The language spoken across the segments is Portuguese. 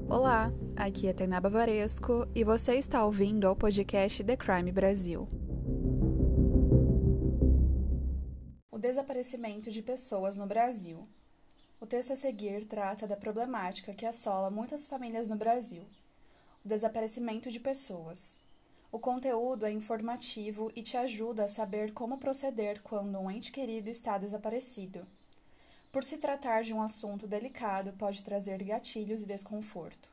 Olá, aqui é Tainá Bavaresco e você está ouvindo ao podcast The Crime Brasil. O desaparecimento de pessoas no Brasil. O texto a seguir trata da problemática que assola muitas famílias no Brasil: o desaparecimento de pessoas. O conteúdo é informativo e te ajuda a saber como proceder quando um ente querido está desaparecido. Por se tratar de um assunto delicado, pode trazer gatilhos e desconforto.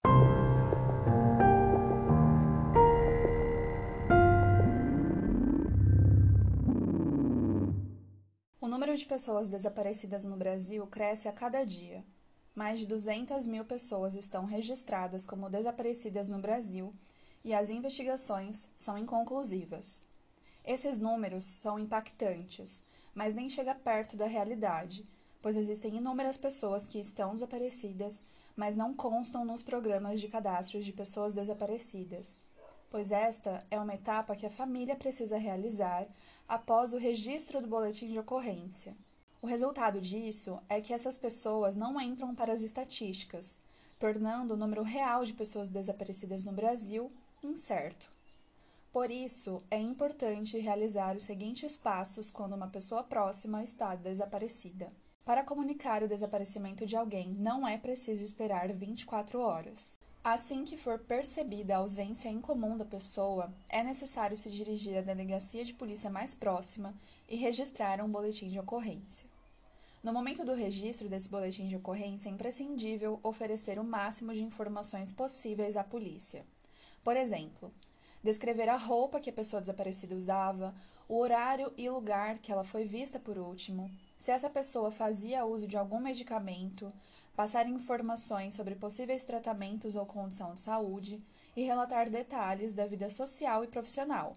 O número de pessoas desaparecidas no Brasil cresce a cada dia. Mais de 200 mil pessoas estão registradas como desaparecidas no Brasil e as investigações são inconclusivas. Esses números são impactantes, mas nem chega perto da realidade, pois existem inúmeras pessoas que estão desaparecidas, mas não constam nos programas de cadastro de pessoas desaparecidas, pois esta é uma etapa que a família precisa realizar após o registro do boletim de ocorrência. O resultado disso é que essas pessoas não entram para as estatísticas, tornando o número real de pessoas desaparecidas no Brasil incerto. Por isso, é importante realizar os seguintes passos quando uma pessoa próxima está desaparecida. Para comunicar o desaparecimento de alguém, não é preciso esperar 24 horas. Assim que for percebida a ausência incomum da pessoa, é necessário se dirigir à delegacia de polícia mais próxima e registrar um boletim de ocorrência. No momento do registro desse boletim de ocorrência, é imprescindível oferecer o máximo de informações possíveis à polícia. Por exemplo, descrever a roupa que a pessoa desaparecida usava, o horário e lugar que ela foi vista por último, se essa pessoa fazia uso de algum medicamento, passar informações sobre possíveis tratamentos ou condição de saúde e relatar detalhes da vida social e profissional,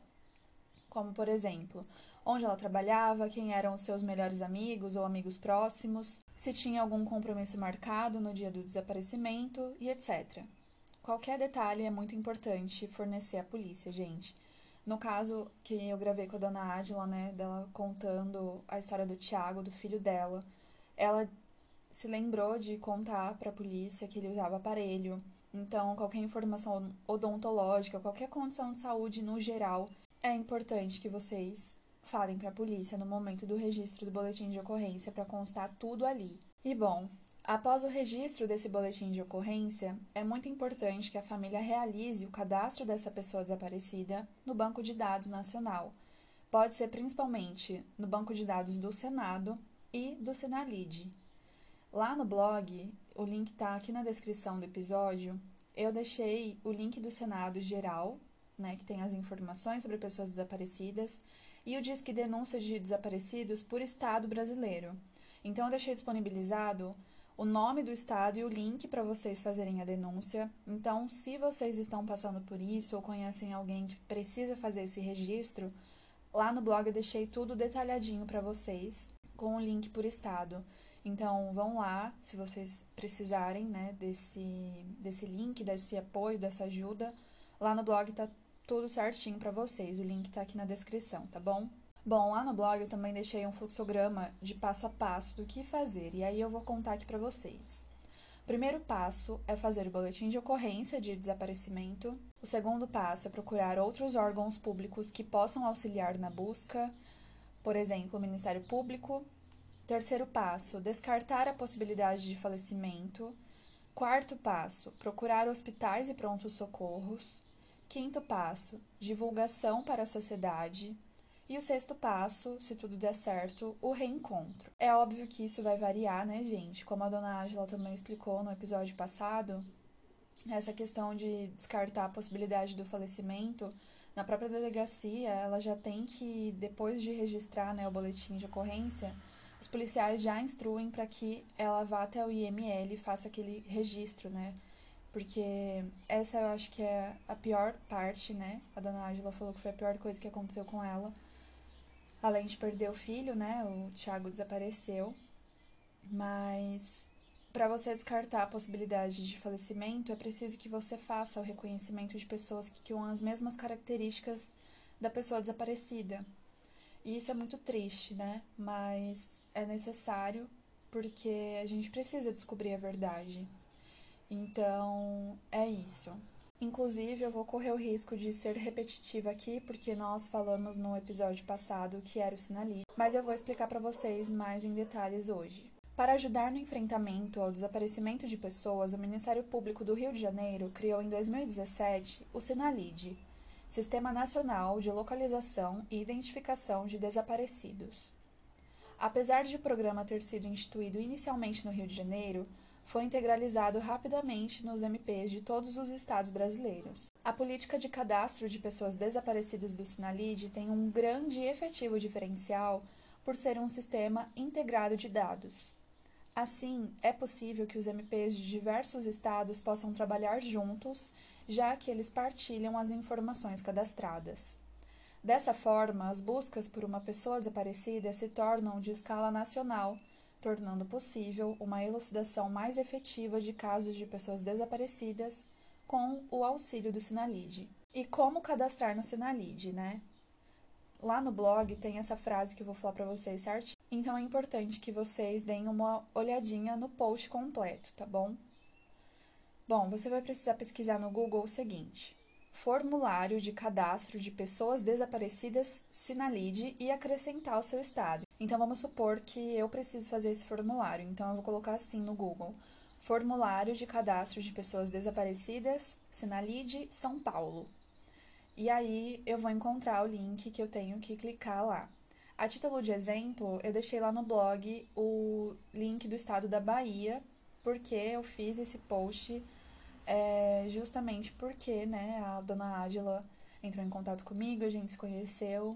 como, por exemplo, onde ela trabalhava, quem eram os seus melhores amigos ou amigos próximos, se tinha algum compromisso marcado no dia do desaparecimento e etc. Qualquer detalhe é muito importante fornecer à polícia, gente. No caso que eu gravei com a dona Ádila, né, dela contando a história do Thiago, do filho dela, ela se lembrou de contar para a polícia que ele usava aparelho. Então, qualquer informação odontológica, qualquer condição de saúde no geral, é importante que vocês falem para a polícia no momento do registro do boletim de ocorrência para constar tudo ali. E bom, após o registro desse boletim de ocorrência, é muito importante que a família realize o cadastro dessa pessoa desaparecida no Banco de Dados Nacional. Pode ser principalmente no Banco de Dados do Senado e do Senalid. Lá no blog, o link está aqui na descrição do episódio, eu deixei o link do Senado geral, né, que tem as informações sobre pessoas desaparecidas, e o Disque Denúncia de Desaparecidos por Estado brasileiro. Então, eu deixei disponibilizado o nome do estado e o link para vocês fazerem a denúncia. Então, se vocês estão passando por isso ou conhecem alguém que precisa fazer esse registro, lá no blog eu deixei tudo detalhadinho para vocês, com o link por estado. Então, vão lá, se vocês precisarem, né, desse link, desse apoio, dessa ajuda. Lá no blog tá tudo certinho para vocês. O link tá aqui na descrição, tá bom? Bom, lá no blog eu também deixei um fluxograma de passo a passo do que fazer, e aí eu vou contar aqui para vocês. O primeiro passo é fazer o boletim de ocorrência de desaparecimento. O segundo passo é procurar outros órgãos públicos que possam auxiliar na busca, por exemplo, o Ministério Público. Terceiro passo, descartar a possibilidade de falecimento. Quarto passo, procurar hospitais e prontos socorros. Quinto passo, divulgação para a sociedade. E o sexto passo, se tudo der certo, o reencontro. É óbvio que isso vai variar, né, gente? Como a dona Ângela também explicou no episódio passado, essa questão de descartar a possibilidade do falecimento, na própria delegacia, ela já tem que, depois de registrar, né, o boletim de ocorrência, os policiais já instruem para que ela vá até o IML e faça aquele registro, né? Porque essa eu acho que é a pior parte, né? A dona Ângela falou que foi a pior coisa que aconteceu com ela. Além de perder o filho, né? O Thiago desapareceu. Mas para você descartar a possibilidade de falecimento, é preciso que você faça o reconhecimento de pessoas que tenham as mesmas características da pessoa desaparecida. E isso é muito triste, né? Mas é necessário porque a gente precisa descobrir a verdade. Então, é isso. Inclusive, eu vou correr o risco de ser repetitiva aqui, porque nós falamos no episódio passado o que era o Sinalid, mas eu vou explicar para vocês mais em detalhes hoje. Para ajudar no enfrentamento ao desaparecimento de pessoas, o Ministério Público do Rio de Janeiro criou em 2017 o Sinalid, Sistema Nacional de Localização e Identificação de Desaparecidos. Apesar de o programa ter sido instituído inicialmente no Rio de Janeiro, foi integralizado rapidamente nos MPs de todos os estados brasileiros. A política de cadastro de pessoas desaparecidas do Sinalid tem um grande e efetivo diferencial por ser um sistema integrado de dados. Assim, é possível que os MPs de diversos estados possam trabalhar juntos, já que eles partilham as informações cadastradas. Dessa forma, as buscas por uma pessoa desaparecida se tornam de escala nacional, tornando possível uma elucidação mais efetiva de casos de pessoas desaparecidas com o auxílio do Sinalid. E como cadastrar no Sinalid, né? Lá no blog tem essa frase que eu vou falar para vocês certinho. Então é importante que vocês deem uma olhadinha no post completo, tá bom? Bom, você vai precisar pesquisar no Google o seguinte: Formulário de Cadastro de Pessoas Desaparecidas Sinalid e acrescentar o seu estado. Então vamos supor que eu preciso fazer esse formulário, então eu vou colocar assim no Google: Formulário de Cadastro de Pessoas Desaparecidas Sinalid São Paulo. E aí eu vou encontrar o link que eu tenho que clicar lá. A título de exemplo, eu deixei lá no blog o link do estado da Bahia, porque eu fiz esse post justamente porque, né, a dona Ádila entrou em contato comigo, a gente se conheceu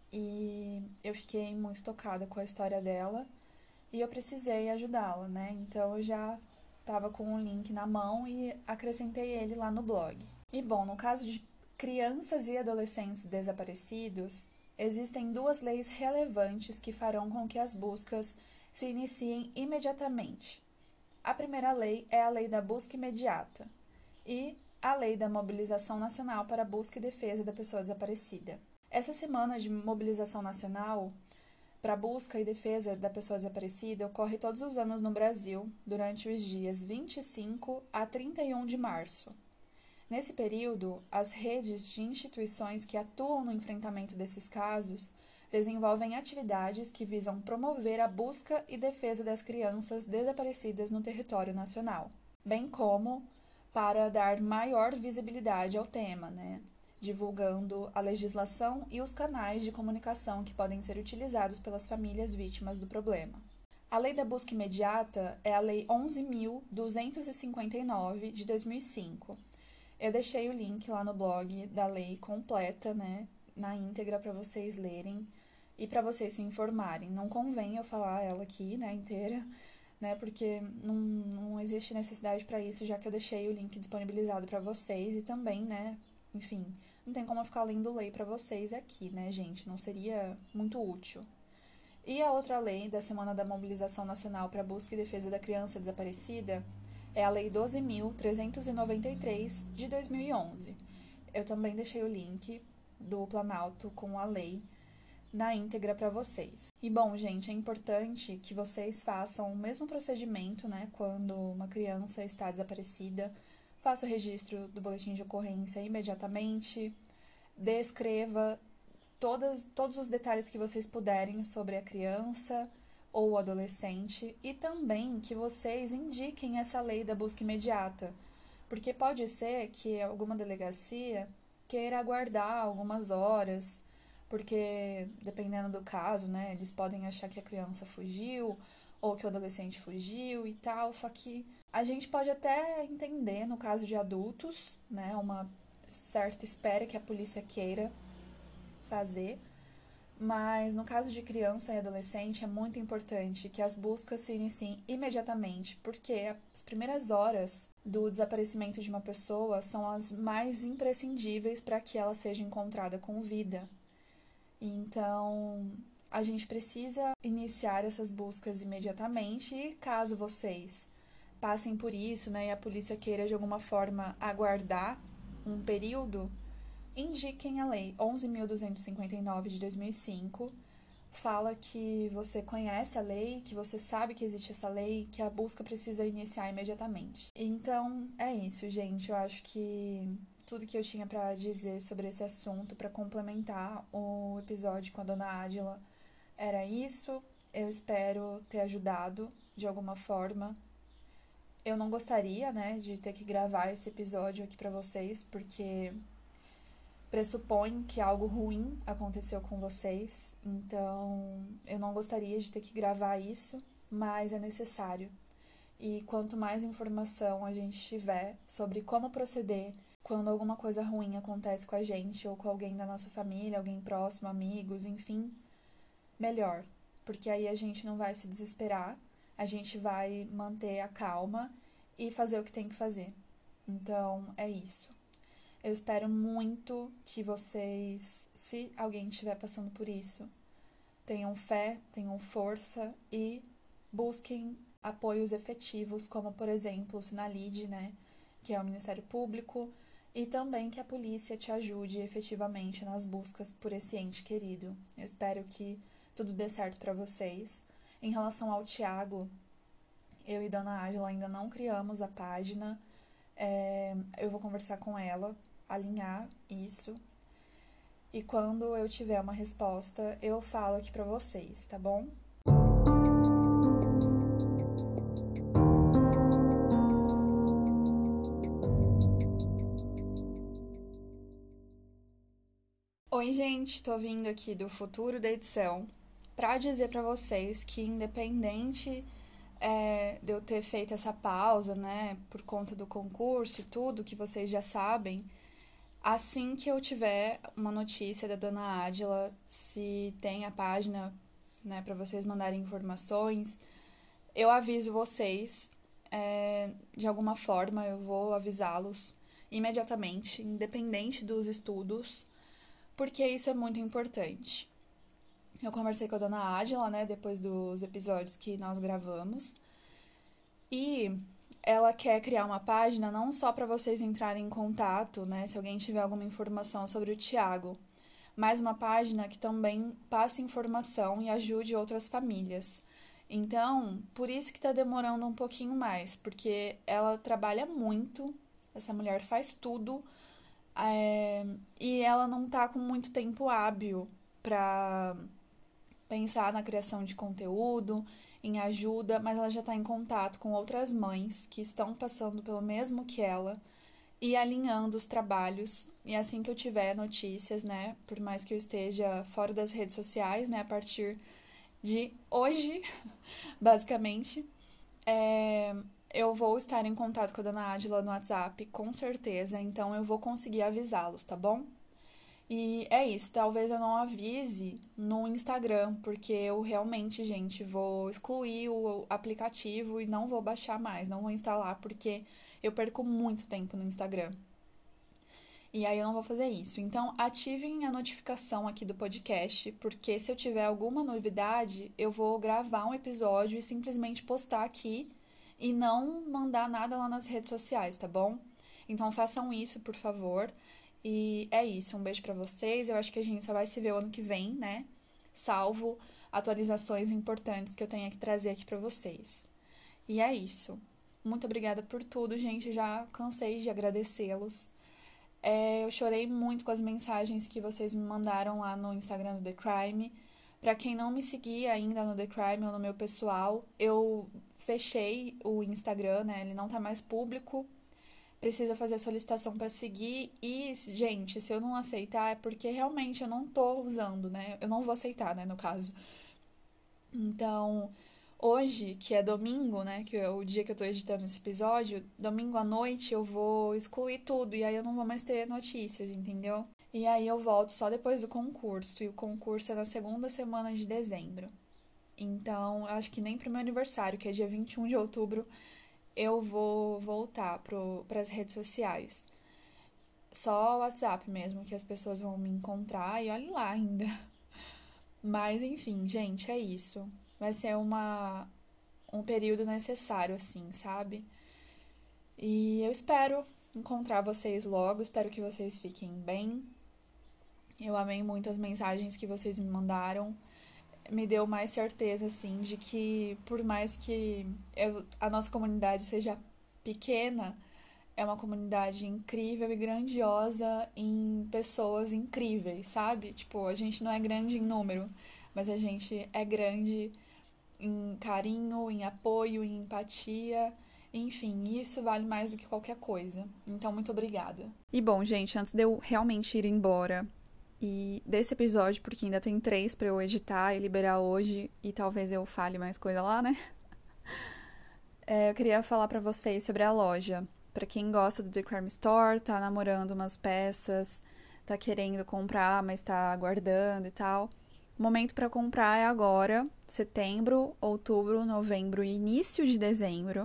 e eu fiquei muito tocada com a história dela e eu precisei ajudá-la, né? Então eu já estava com o link na mão e acrescentei ele lá no blog. E bom, no caso de crianças e adolescentes desaparecidos, existem duas leis relevantes que farão com que as buscas se iniciem imediatamente. A primeira lei é a Lei da Busca Imediata e a Lei da Mobilização Nacional para a Busca e Defesa da Pessoa Desaparecida. Essa semana de mobilização nacional para a busca e defesa da pessoa desaparecida ocorre todos os anos no Brasil, durante os dias 25 a 31 de março. Nesse período, as redes de instituições que atuam no enfrentamento desses casos desenvolvem atividades que visam promover a busca e defesa das crianças desaparecidas no território nacional, bem como para dar maior visibilidade ao tema, né? Divulgando a legislação e os canais de comunicação que podem ser utilizados pelas famílias vítimas do problema. A Lei da Busca Imediata é a Lei 11.259, de 2005. Eu deixei o link lá no blog da lei completa, né, na íntegra para vocês lerem e para vocês se informarem. Não convém eu falar ela aqui, né, inteira, né, porque não existe necessidade para isso, já que eu deixei o link disponibilizado para vocês e também, né, enfim, não tem como eu ficar lendo lei para vocês aqui, né, gente, não seria muito útil. E a outra lei da Semana da Mobilização Nacional para a Busca e Defesa da Criança Desaparecida é a Lei 12.393, de 2011. Eu também deixei o link do Planalto com a lei na íntegra para vocês. E bom, gente, é importante que vocês façam o mesmo procedimento, né, quando uma criança está desaparecida. Faça o registro do boletim de ocorrência imediatamente, descreva todos os detalhes que vocês puderem sobre a criança ou o adolescente e também que vocês indiquem essa lei da busca imediata, porque pode ser que alguma delegacia queira aguardar algumas horas, porque dependendo do caso, né, eles podem achar que a criança fugiu ou que o adolescente fugiu e tal, só que a gente pode até entender no caso de adultos, né, uma certa espera que a polícia queira fazer, mas no caso de criança e adolescente é muito importante que as buscas se iniciem imediatamente, porque as primeiras horas do desaparecimento de uma pessoa são as mais imprescindíveis para que ela seja encontrada com vida. Então, a gente precisa iniciar essas buscas imediatamente e caso vocês passem por isso, né, e a polícia queira de alguma forma aguardar um período, indiquem a Lei 11.259, de 2005, fala que você conhece a lei, que você sabe que existe essa lei, que a busca precisa iniciar imediatamente. Então, é isso, gente. Eu acho que tudo que eu tinha pra dizer sobre esse assunto, pra complementar o episódio com a dona Ádila, era isso. Eu espero ter ajudado de alguma forma. Eu não gostaria, né, de ter que gravar esse episódio aqui pra vocês, porque pressupõe que algo ruim aconteceu com vocês, então eu não gostaria de ter que gravar isso, mas é necessário. E quanto mais informação a gente tiver sobre como proceder quando alguma coisa ruim acontece com a gente ou com alguém da nossa família, alguém próximo, amigos, enfim, melhor. Porque aí a gente não vai se desesperar, a gente vai manter a calma e fazer o que tem que fazer. Então, é isso. Eu espero muito que vocês, se alguém estiver passando por isso, tenham fé, tenham força e busquem apoios efetivos, como por exemplo o Sinalide, né, que é o Ministério Público, e também que a polícia te ajude efetivamente nas buscas por esse ente querido. Eu espero que tudo dê certo para vocês. Em relação ao Tiago, eu e Dona Ágila ainda não criamos a página. Eu vou conversar com ela, alinhar isso. E quando eu tiver uma resposta, eu falo aqui pra vocês, tá bom? Oi, gente, tô vindo aqui do futuro da edição pra dizer pra vocês que independente de eu ter feito essa pausa, né, por conta do concurso e tudo que vocês já sabem, assim que eu tiver uma notícia da dona Ádila, se tem a página, né, para vocês mandarem informações, eu aviso vocês. De alguma forma, eu vou avisá-los imediatamente, independente dos estudos, porque isso é muito importante. Eu conversei com a dona Ádila, né, depois dos episódios que nós gravamos, e ela quer criar uma página não só para vocês entrarem em contato, né, se alguém tiver alguma informação sobre o Tiago, mas uma página que também passe informação e ajude outras famílias. Então, por isso que está demorando um pouquinho mais, porque ela trabalha muito, essa mulher faz tudo, e ela não tá com muito tempo hábil para pensar na criação de conteúdo, em ajuda, mas ela já está em contato com outras mães que estão passando pelo mesmo que ela e alinhando os trabalhos. E assim que eu tiver notícias, né, por mais que eu esteja fora das redes sociais, né, a partir de hoje, basicamente, é, eu vou estar em contato com a dona Ádila no WhatsApp, com certeza, então eu vou conseguir avisá-los, tá bom? E é isso, talvez eu não avise no Instagram, porque eu realmente, gente, vou excluir o aplicativo e não vou baixar mais, não vou instalar, porque eu perco muito tempo no Instagram. E aí eu não vou fazer isso. Então, ativem a notificação aqui do podcast, porque se eu tiver alguma novidade, eu vou gravar um episódio e simplesmente postar aqui e não mandar nada lá nas redes sociais, tá bom? Então, façam isso, por favor. E é isso. Um beijo pra vocês. Eu acho que a gente só vai se ver o ano que vem, né? Salvo atualizações importantes que eu tenha que trazer aqui pra vocês. E é isso. Muito obrigada por tudo, gente. Já cansei de agradecê-los. Eu chorei muito com as mensagens que vocês me mandaram lá no Instagram do The Crime. Pra quem não me seguia ainda no The Crime ou no meu pessoal, eu fechei o Instagram, né? Ele não tá mais público. Precisa fazer a solicitação pra seguir. E, gente, se eu não aceitar é porque realmente eu não tô usando, né? Eu não vou aceitar, né, no caso. Então, hoje, que é domingo, né, que é o dia que eu tô editando esse episódio, domingo à noite eu vou excluir tudo e aí eu não vou mais ter notícias, entendeu? E aí eu volto só depois do concurso, e o concurso é na segunda semana de dezembro. Então, eu acho que nem pro meu aniversário, que é dia 21 de outubro, eu vou voltar pras redes sociais. Só o WhatsApp mesmo, que as pessoas vão me encontrar e olhe lá ainda. Mas enfim, gente, é isso. Vai ser um período necessário, assim, sabe? E eu espero encontrar vocês logo, espero que vocês fiquem bem. Eu amei muito as mensagens que vocês me mandaram. me deu mais certeza, assim, de que por mais que a nossa comunidade seja pequena, é uma comunidade incrível e grandiosa em pessoas incríveis, sabe? Tipo, a gente não é grande em número, mas a gente é grande em carinho, em apoio, em empatia. Enfim, isso vale mais do que qualquer coisa. Então, muito obrigada. E bom, gente, antes de eu realmente ir embora e desse episódio, porque ainda tem 3 pra eu editar e liberar hoje, e talvez eu fale mais coisa lá, né? Eu queria falar pra vocês sobre a loja. Pra quem gosta do The Crime Store, tá namorando umas peças, tá querendo comprar, mas tá aguardando e tal. O momento pra comprar é agora, setembro, outubro, novembro e início de dezembro,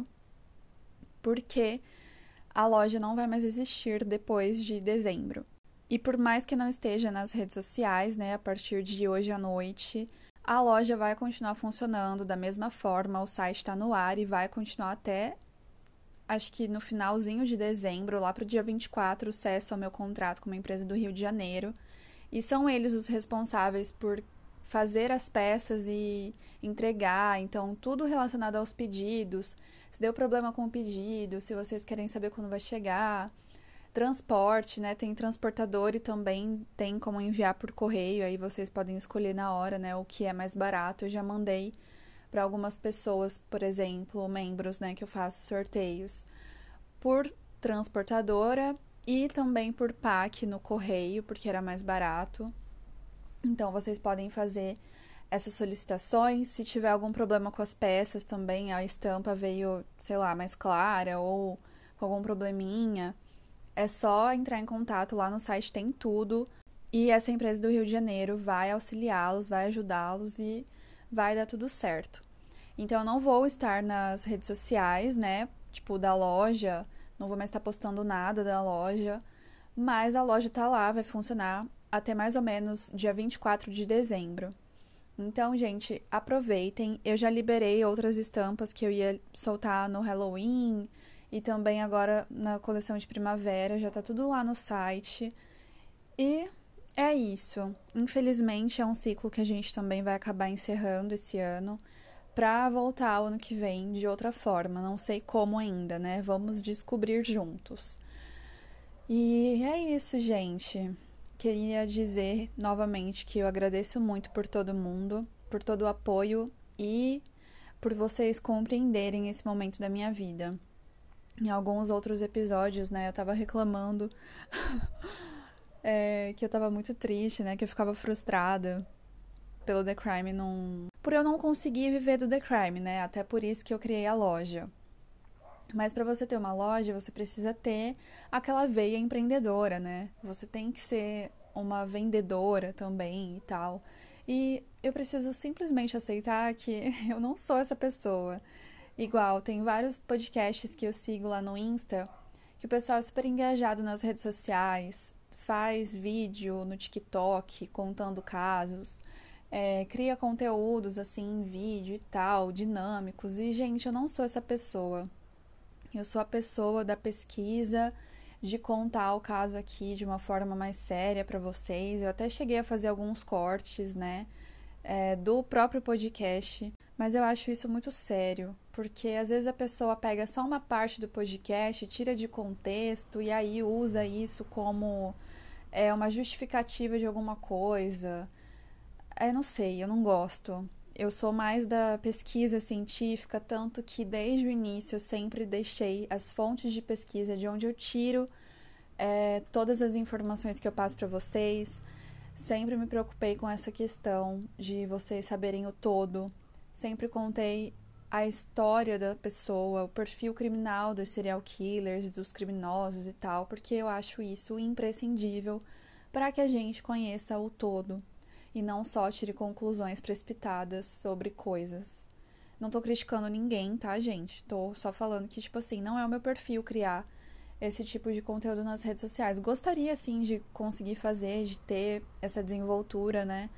porque a loja não vai mais existir depois de dezembro. E por mais que não esteja nas redes sociais, né, a partir de hoje à noite, a loja vai continuar funcionando da mesma forma, o site está no ar e vai continuar até, acho que no finalzinho de dezembro, lá para o dia 24, cessa o meu contrato com uma empresa do Rio de Janeiro. E são eles os responsáveis por fazer as peças e entregar, então tudo relacionado aos pedidos, se deu problema com o pedido, se vocês querem saber quando vai chegar, transporte, né? Tem transportador e também tem como enviar por correio, aí vocês podem escolher na hora, né, o que é mais barato. Eu já mandei para algumas pessoas, por exemplo, membros, né, que eu faço sorteios, por transportadora e também por PAC no correio, porque era mais barato. Então, vocês podem fazer essas solicitações. Se tiver algum problema com as peças também, a estampa veio, sei lá, mais clara ou com algum probleminha, é só entrar em contato lá no site, tem tudo. E essa empresa do Rio de Janeiro vai auxiliá-los, vai ajudá-los e vai dar tudo certo. Então, eu não vou estar nas redes sociais, né? Tipo, da loja, não vou mais estar postando nada da loja, mas a loja tá lá, vai funcionar até mais ou menos dia 24 de dezembro. Então, gente, aproveitem. Eu já liberei outras estampas que eu ia soltar no Halloween e também agora na coleção de primavera, já tá tudo lá no site. E é isso. Infelizmente, é um ciclo que a gente também vai acabar encerrando esse ano pra voltar o ano que vem de outra forma. Não sei como ainda, né? Vamos descobrir juntos. E é isso, gente. Queria dizer novamente que eu agradeço muito por todo mundo, por todo o apoio e por vocês compreenderem esse momento da minha vida. Em alguns outros episódios, né, eu tava reclamando que eu tava muito triste, né, que eu ficava frustrada pelo The Crime por eu não conseguir viver do The Crime, né, até por isso que eu criei a loja. Mas para você ter uma loja, você precisa ter aquela veia empreendedora, né? Você tem que ser uma vendedora também e tal. E eu preciso simplesmente aceitar que eu não sou essa pessoa. Igual, tem vários podcasts que eu sigo lá no Insta, que o pessoal é super engajado nas redes sociais, faz vídeo no TikTok contando casos, cria conteúdos assim, em vídeo e tal, dinâmicos. E, gente, eu não sou essa pessoa. Eu sou a pessoa da pesquisa, de contar o caso aqui de uma forma mais séria para vocês. Eu até cheguei a fazer alguns cortes, né, do próprio podcast, mas eu acho isso muito sério, porque às vezes a pessoa pega só uma parte do podcast, tira de contexto e aí usa isso como uma justificativa de alguma coisa. Eu não sei, eu não gosto. Eu sou mais da pesquisa científica, tanto que desde o início eu sempre deixei as fontes de pesquisa de onde eu tiro todas as informações que eu passo para vocês. Sempre me preocupei com essa questão de vocês saberem o todo. Sempre contei a história da pessoa, o perfil criminal dos serial killers, dos criminosos e tal, porque eu acho isso imprescindível para que a gente conheça o todo e não só tire conclusões precipitadas sobre coisas. Não tô criticando ninguém, tá, gente? Tô só falando que, tipo assim, não é o meu perfil criar esse tipo de conteúdo nas redes sociais. Gostaria, sim, de conseguir fazer, de ter essa desenvoltura, né?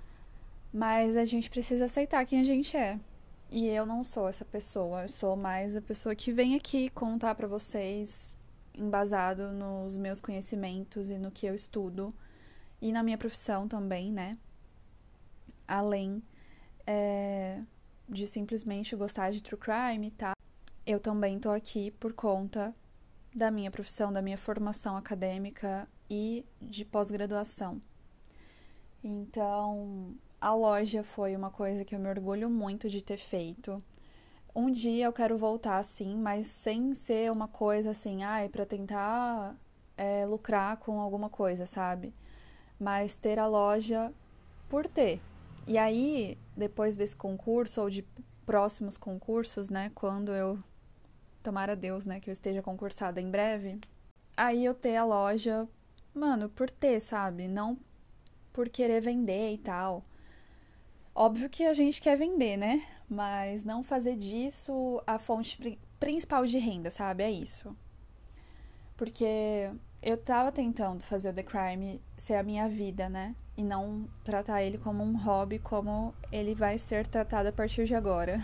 Mas a gente precisa aceitar quem a gente é. E eu não sou essa pessoa. Eu sou mais a pessoa que vem aqui contar pra vocês, embasado nos meus conhecimentos e no que eu estudo. E na minha profissão também, né? Além de simplesmente gostar de true crime e tal. Eu também tô aqui por conta da minha profissão, da minha formação acadêmica e de pós-graduação. Então, a loja foi uma coisa que eu me orgulho muito de ter feito. Um dia eu quero voltar, sim, mas sem ser uma coisa assim, pra tentar lucrar com alguma coisa, sabe? Mas ter a loja por ter. E aí, depois desse concurso, ou de próximos concursos, né? Quando eu, tomara Deus, né, que eu esteja concursada em breve, aí eu ter a loja, mano, por ter, sabe? Não por querer vender e tal. Óbvio que a gente quer vender, né? Mas não fazer disso a fonte principal de renda, sabe? É isso. Porque eu tava tentando fazer o The Crime ser a minha vida, né? E não tratar ele como um hobby, como ele vai ser tratado a partir de agora.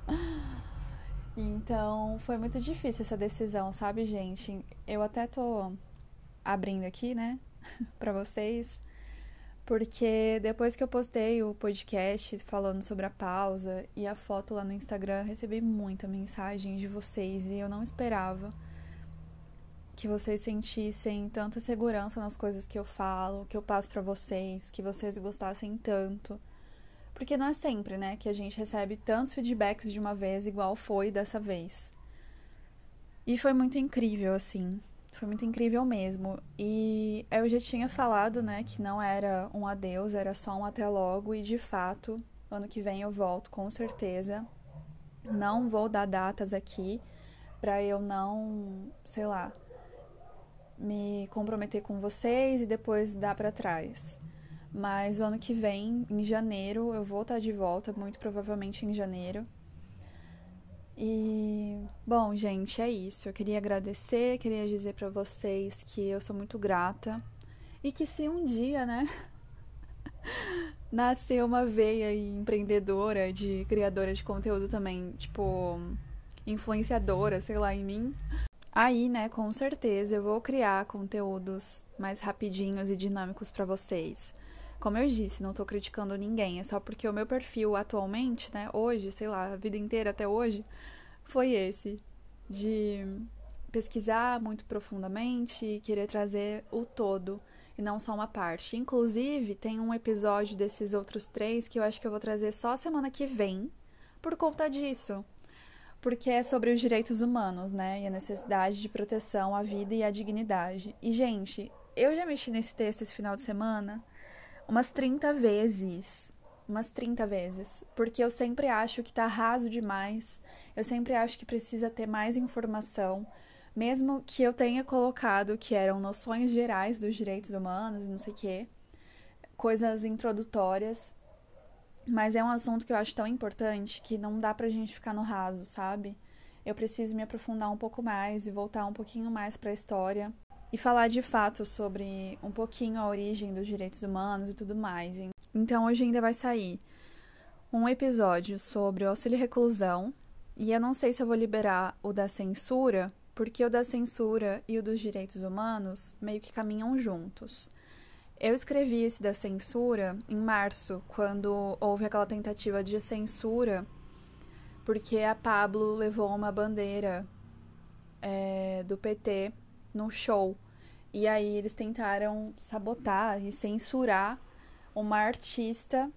Então, foi muito difícil essa decisão, sabe, gente? Eu até tô abrindo aqui, né, pra vocês, porque depois que eu postei o podcast falando sobre a pausa e a foto lá no Instagram, recebi muita mensagem de vocês e eu não esperava que vocês sentissem tanta segurança nas coisas que eu falo, que eu passo pra vocês, que vocês gostassem tanto. Porque não é sempre, né, que a gente recebe tantos feedbacks de uma vez igual foi dessa vez. E foi muito incrível, assim. Foi muito incrível mesmo. E eu já tinha falado, né, que não era um adeus, era só um até logo. E de fato, ano que vem eu volto, com certeza. Não vou dar datas aqui pra eu não, sei lá, me comprometer com vocês e depois dar pra trás. Mas o ano que vem, em janeiro, eu vou estar de volta, muito provavelmente em janeiro. E, bom, gente, é isso. Eu queria agradecer, queria dizer pra vocês que eu sou muito grata e que se um dia, né, nascer uma veia empreendedora, de criadora de conteúdo também, tipo, influenciadora, sei lá, em mim, aí, né, com certeza eu vou criar conteúdos mais rapidinhos e dinâmicos pra vocês. Como eu disse, não tô criticando ninguém, é só porque o meu perfil atualmente, né, hoje, sei lá, a vida inteira até hoje, foi esse, de pesquisar muito profundamente e querer trazer o todo e não só uma parte. Inclusive, tem um episódio desses outros 3 que eu acho que eu vou trazer só semana que vem por conta disso. Porque é sobre os direitos humanos, né? E a necessidade de proteção à vida e à dignidade. E, gente, eu já mexi nesse texto esse final de semana umas 30 vezes. Umas 30 vezes. Porque eu sempre acho que tá raso demais. Eu sempre acho que precisa ter mais informação. Mesmo que eu tenha colocado que eram noções gerais dos direitos humanos e não sei o quê. Coisas introdutórias. Mas é um assunto que eu acho tão importante que não dá pra gente ficar no raso, sabe? Eu preciso me aprofundar um pouco mais e voltar um pouquinho mais pra história e falar de fato sobre um pouquinho a origem dos direitos humanos e tudo mais. Então hoje ainda vai sair um episódio sobre o auxílio-reclusão e eu não sei se eu vou liberar o da censura, porque o da censura e o dos direitos humanos meio que caminham juntos. Eu escrevi esse da censura em março, quando houve aquela tentativa de censura, porque a Pablo levou uma bandeira do PT no show. E aí eles tentaram sabotar e censurar uma artista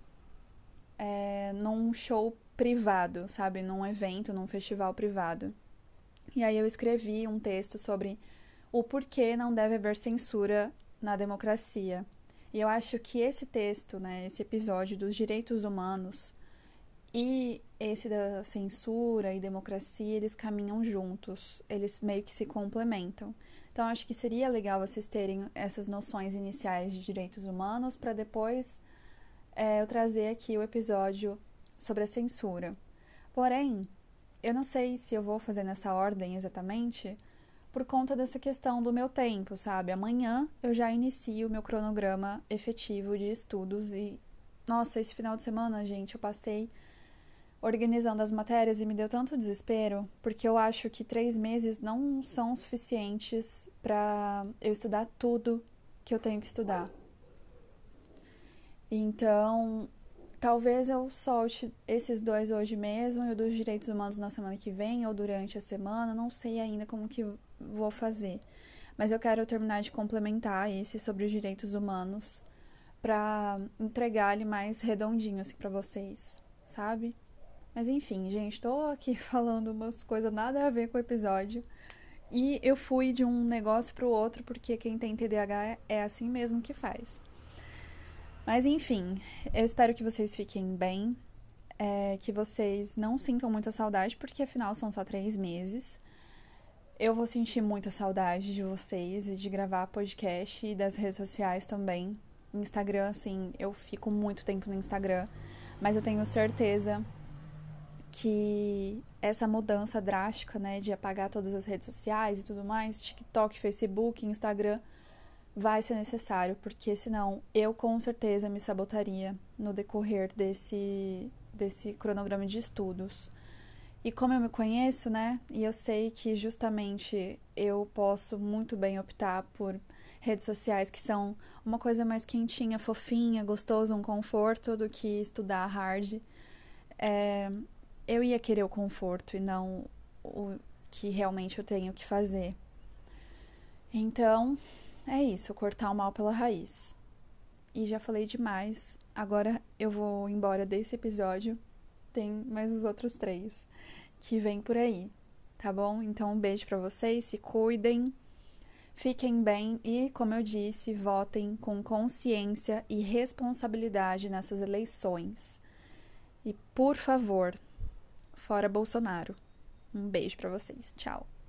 num show privado, sabe? Num evento, num festival privado. E aí eu escrevi um texto sobre o porquê não deve haver censura na democracia. E eu acho que esse texto, né, esse episódio dos direitos humanos e esse da censura e democracia, eles caminham juntos, eles meio que se complementam. Então, acho que seria legal vocês terem essas noções iniciais de direitos humanos para depois eu trazer aqui o episódio sobre a censura. Porém, eu não sei se eu vou fazer nessa ordem exatamente, por conta dessa questão do meu tempo, sabe? Amanhã eu já inicio o meu cronograma efetivo de estudos e, nossa, esse final de semana, gente, eu passei organizando as matérias e me deu tanto desespero, porque eu acho que 3 meses não são suficientes para eu estudar tudo que eu tenho que estudar. Então, talvez eu solte esses 2 hoje mesmo e o dos direitos humanos na semana que vem ou durante a semana, não sei ainda como que vou fazer. Mas eu quero terminar de complementar esse sobre os direitos humanos pra entregar ele mais redondinho assim pra vocês, sabe? Mas enfim, gente, tô aqui falando umas coisas nada a ver com o episódio. E eu fui de um negócio pro outro porque quem tem TDAH é assim mesmo que faz. Mas enfim, eu espero que vocês fiquem bem, que vocês não sintam muita saudade, porque afinal são só 3 meses. Eu vou sentir muita saudade de vocês e de gravar podcast e das redes sociais também. Instagram, assim, eu fico muito tempo no Instagram, mas eu tenho certeza que essa mudança drástica, né, de apagar todas as redes sociais e tudo mais, TikTok, Facebook, Instagram, vai ser necessário, porque senão eu com certeza me sabotaria no decorrer desse cronograma de estudos. E como eu me conheço, né, e eu sei que justamente eu posso muito bem optar por redes sociais que são uma coisa mais quentinha, fofinha, gostoso, um conforto, do que estudar hard, eu ia querer o conforto e não o que realmente eu tenho que fazer. Então, é isso, cortar o mal pela raiz. E já falei demais, agora eu vou embora desse episódio. Tem mais os outros 3 que vem por aí, tá bom? Então, um beijo pra vocês, se cuidem, fiquem bem e, como eu disse, votem com consciência e responsabilidade nessas eleições. E, por favor, fora Bolsonaro. Um beijo pra vocês. Tchau.